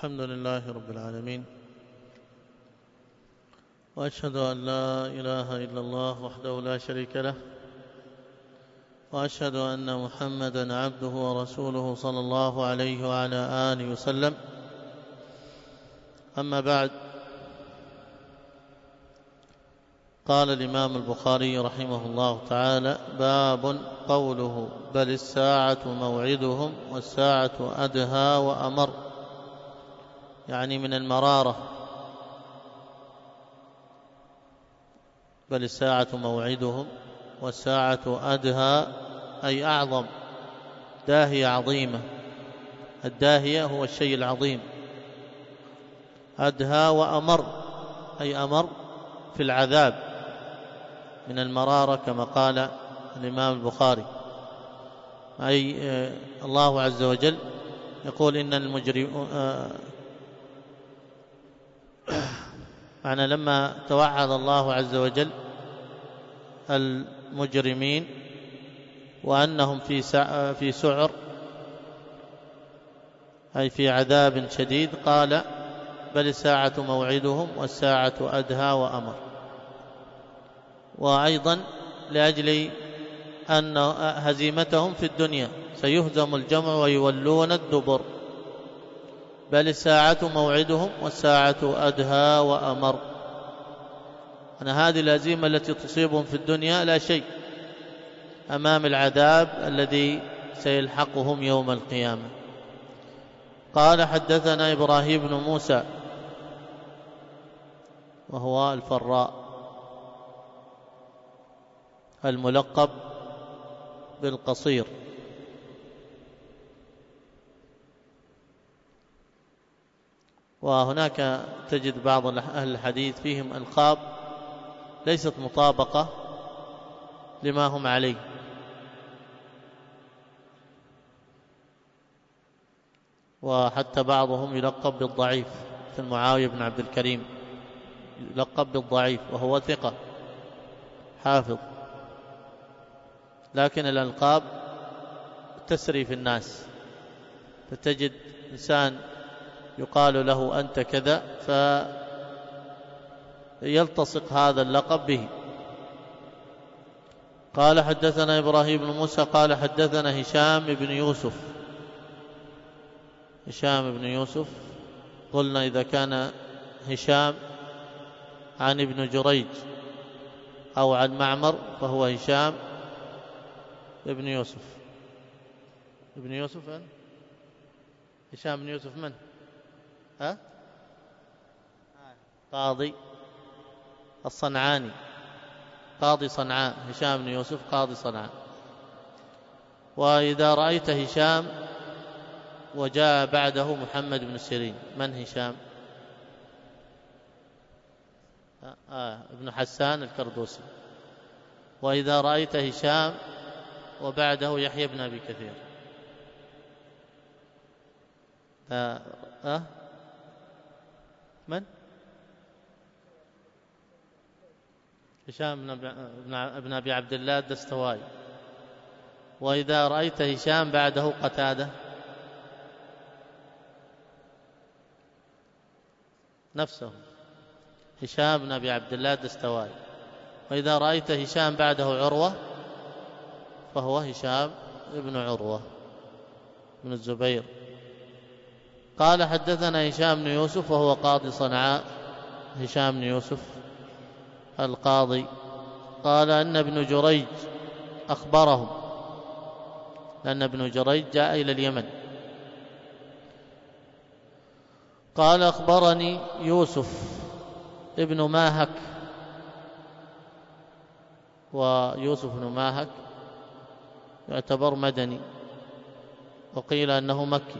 الحمد لله رب العالمين، وأشهد أن لا إله إلا الله وحده لا شريك له، وأشهد أن محمدًا عبده ورسوله صلى الله عليه وعلى آله وسلم. أما بعد، قال الإمام البخاري رحمه الله تعالى: باب قوله: بل الساعة موعدهم والساعة أدهى وأمر، يعني من المرارة. بل الساعة موعدهم والساعة أدهى أي أعظم، داهية عظيمة. الداهية هو الشيء العظيم. أدهى وأمر أي أمر في العذاب من المرارة، كما قال الإمام البخاري. أي الله عز وجل يقول إن المجرمين، معنى لما توعد الله عز وجل المجرمين وأنهم في سعر، أي في عذاب شديد، قال: بل الساعة موعدهم والساعة أدهى وأمر. وأيضا لأجل أن هزيمتهم في الدنيا، سيهزم الجمع ويولون الدبر. بل الساعة موعدهم والساعة أدهى وأمر. أن هذه الهزيمة التي تصيبهم في الدنيا لا شيء أمام العذاب الذي سيلحقهم يوم القيامة. قال: حدثنا إبراهيم بن موسى وهو الفراء الملقب بالقصير، وهناك تجد بعض أهل الحديث فيهم ألقاب ليست مطابقة لما هم عليه، وحتى بعضهم يلقب بالضعيف، مثل معاوية بن عبد الكريم يلقب بالضعيف وهو ثقة حافظ، لكن الألقاب تسري في الناس، فتجد إنسان يقال له أنت كذا فيلتصق هذا اللقب به. قال: حدثنا إبراهيم بن موسى قال: حدثنا هشام بن يوسف. هشام بن يوسف قلنا إذا كان هشام عن ابن جريج أو عن معمر فهو هشام ابن يوسف. ابن يوسف من؟ هشام بن يوسف من؟ قاضي الصنعاني، قاضي صنعاء. هشام بن يوسف قاضي صنعاء. وإذا رأيت هشام وجاء بعده محمد بن سيرين، من هشام؟ ابن حسان الكردوسي. وإذا رأيت هشام وبعده يحيى بن أبي كثير، من؟ هشام بن أبي عبد الله الدستوائي. وإذا رأيت هشام بعده قتادة، نفسه هشام بن أبي عبد الله الدستوائي. وإذا رأيت هشام بعده عروة فهو هشام بن عروة بن الزبير. قال: حدثنا هشام بن يوسف وهو قاضي صنعاء. هشام بن يوسف القاضي قال أن ابن جريج أخبرهم، لأن ابن جريج جاء إلى اليمن. قال: أخبرني يوسف ابن ماهك. ويوسف بن ماهك يعتبر مدني، وقيل أنه مكي،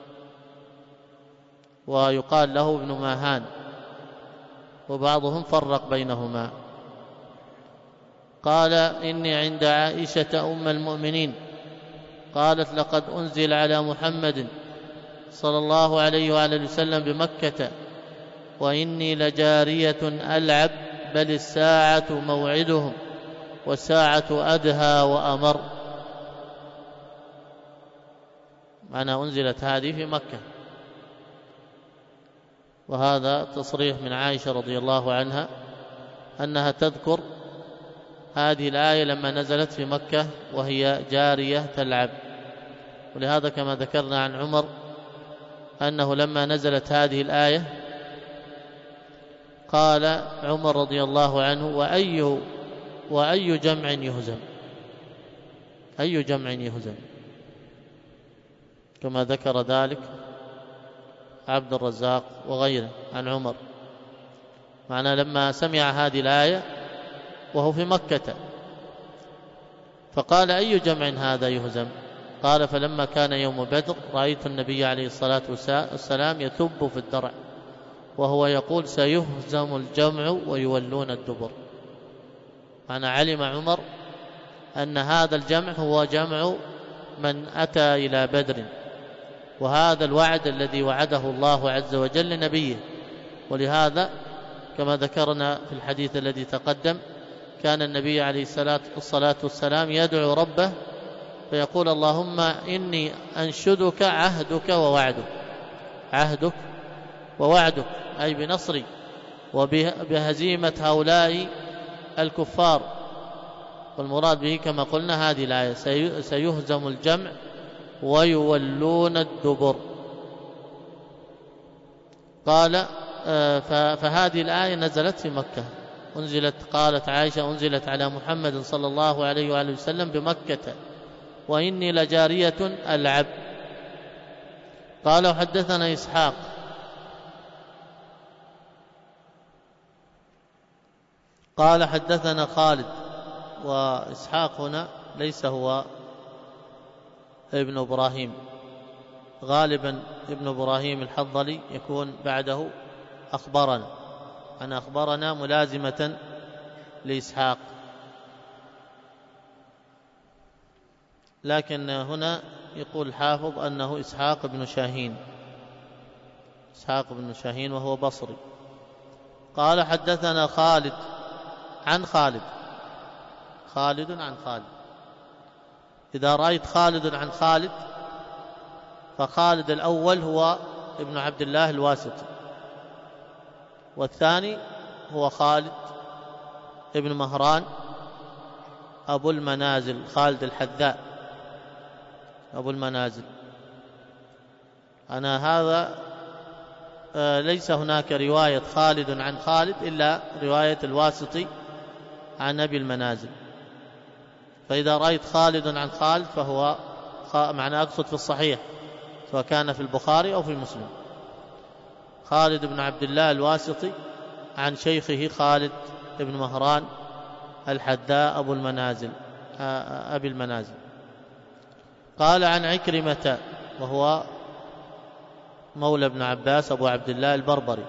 ويقال له ابن ماهان، وبعضهم فرق بينهما. قال: إني عند عائشة أم المؤمنين قالت: لقد أنزل على محمد صلى الله عليه وآله وسلم بمكة وإني لجارية ألعب، بل الساعة موعدهم والساعة أدهى وأمر. معنى أنزلت هذه في مكة، وهذا تصريح من عائشة رضي الله عنها أنها تذكر هذه الآية لما نزلت في مكة وهي جارية تلعب. ولهذا كما ذكرنا عن عمر أنه لما نزلت هذه الآية قال عمر رضي الله عنه: وأي جمع يهزم، أي جمع يهزم، كما ذكر ذلك عبد الرزاق وغيره عن عمر. معنى لما سمع هذه الآية وهو في مكة فقال: أي جمع هذا يهزم؟ قال: فلما كان يوم بدر رأيت النبي عليه الصلاة والسلام يثب في الدرع وهو يقول: سيهزم الجمع ويولون الدبر. معنى علم عمر أن هذا الجمع هو جمع من أتى إلى بدر، وهذا الوعد الذي وعده الله عز وجل لنبيه. ولهذا كما ذكرنا في الحديث الذي تقدم كان النبي عليه الصلاة والسلام يدعو ربه فيقول: اللهم إني أنشدك عهدك ووعدك، عهدك ووعدك، أي بنصري وبهزيمة هؤلاء الكفار. والمراد به كما قلنا هذه الآية: سيهزم الجمع ويولون الدبر. قال: فهذه الآية نزلت في مكة، قالت عائشة: أنزلت على محمد صلى الله عليه وآله وسلم بمكة وإني لجارية ألعب. قال: وحدثنا إسحاق قال: حدثنا خالد. وإسحاق هنا ليس هو ابن إبراهيم، غالبا ابن إبراهيم الحضلي يكون بعده أخبرنا، أنا أخبرنا ملازمة لإسحاق، لكن هنا يقول الحافظ أنه إسحاق بن شاهين، إسحاق بن شاهين وهو بصري. قال: حدثنا خالد عن خالد، خالد عن خالد. إذا رأيت خالد عن خالد فخالد الأول هو ابن عبد الله الواسطي، والثاني هو خالد ابن مهران أبو المنازل، خالد الحذاء أبو المنازل. هذا ليس هناك رواية خالد عن خالد إلا رواية الواسطي عن أبي المنازل. فإذا رأيت خالد عن خالد فهو معنى أقصد في الصحيح سواء كان في البخاري أو في مسلم، خالد بن عبد الله الواسطي عن شيخه خالد بن مهران الحذاء أبو المنازل أبي المنازل. قال: عن عكرمة وهو مولى ابن عباس أبو عبد الله البربري،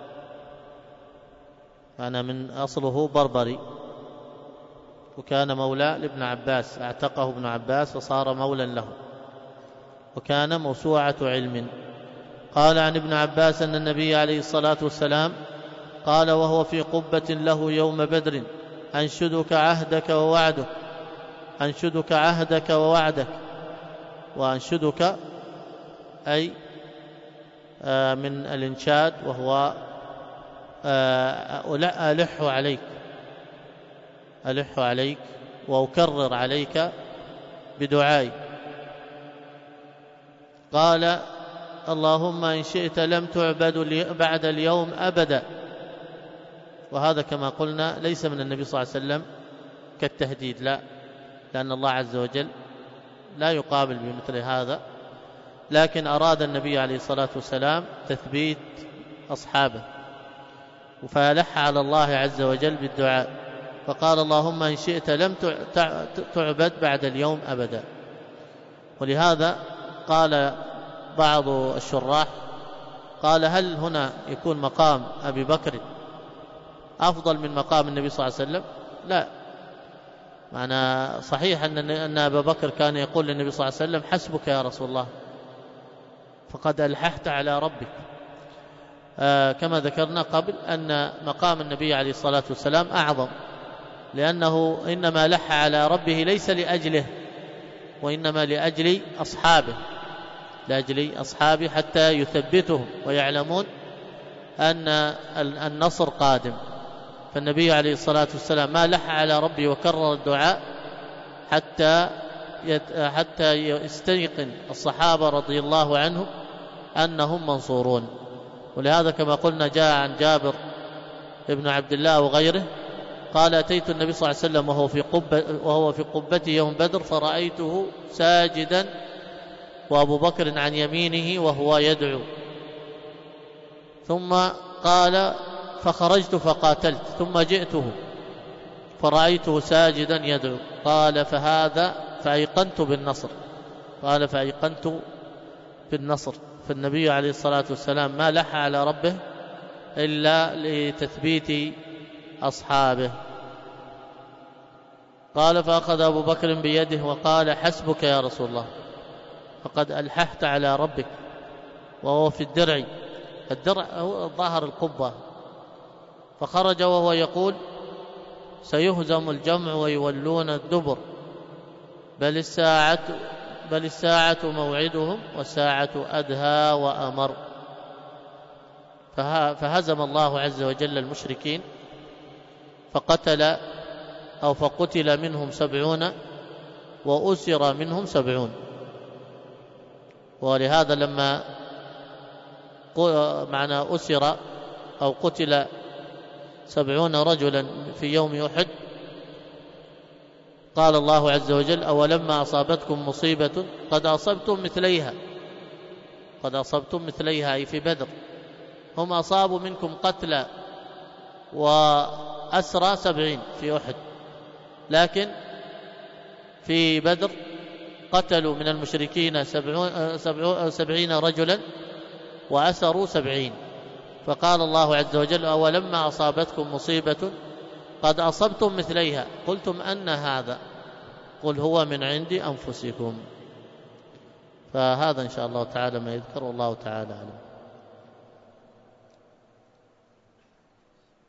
أنا من أصله بربري، وكان مولى لابن عباس، اعتقه ابن عباس وصار مولا له، وكان موسوعة علم. قال: عن ابن عباس أن النبي عليه الصلاة والسلام قال وهو في قبة له يوم بدر: أنشدك عهدك ووعدك، أنشدك عهدك ووعدك. وأنشدك أي من الإنشاد، وهو ألح عليك، ألح عليك وأكرر عليك بدعائي. قال: اللهم إن شئت لم تعبد بعد اليوم أبدا. وهذا كما قلنا ليس من النبي صلى الله عليه وسلم كالتهديد، لا، لأن الله عز وجل لا يقابل بمثل هذا، لكن أراد النبي عليه الصلاة والسلام تثبيت أصحابه، فلح على الله عز وجل بالدعاء، فقال: اللهم إن شئت لم تعبد بعد اليوم أبدا. ولهذا قال بعض الشراح قال: هل هنا يكون مقام أبي بكر أفضل من مقام النبي صلى الله عليه وسلم؟ لا، معنى صحيح أن أبا بكر كان يقول للنبي صلى الله عليه وسلم: حسبك يا رسول الله، فقد ألححت على ربك. كما ذكرنا قبل أن مقام النبي عليه الصلاة والسلام أعظم، لأنه إنما لح على ربه ليس لأجله، وإنما لأجل أصحابه، لأجل أصحابه حتى يثبتهم ويعلمون أن النصر قادم، فالنبي عليه الصلاة والسلام ما لح على ربه وكرر الدعاء حتى يستيقن الصحابة رضي الله عنهم أنهم منصورون. ولهذا كما قلنا جاء عن جابر ابن عبد الله وغيره قال: أتيت النبي صلى الله عليه وسلم وهو في قبته يوم بدر، فرأيته ساجدا وأبو بكر عن يمينه وهو يدعو. ثم قال: فخرجت فقاتلت، ثم جئته فرأيته ساجدا يدعو. قال: فأيقنت بالنصر. قال: فأيقنت بالنصر. فالنبي عليه الصلاة والسلام ما لح على ربه إلا لتثبيت أصحابه. قال: فأخذ أبو بكر بيده وقال: حسبك يا رسول الله، فقد ألححت على ربك. وهو في الدرع هو ظهر القبة، فخرج وهو يقول: سيهزم الجمع ويولون الدبر، بل الساعة موعدهم والساعة أدهى وأمر. فهزم الله عز وجل المشركين، فقتل منهم 70 وأسر منهم 70. ولهذا لما أسر أو قتل 70 رجلا في يوم أحد قال الله عز وجل: أولما أصابتكم مصيبة قد أصبتم مثليها أي في بدر. هم أصابوا منكم قتلى وأسرى 70 في أحد، لكن في بدر قتلوا من المشركين 70 رجلا وأسروا 70. فقال الله عز وجل: أولما أصابتكم مصيبة قد أصبتم مثليها قلتم أن هذا، قل هو من عند أنفسكم. فهذا إن شاء الله تعالى ما يذكر، والله تعالى أعلم.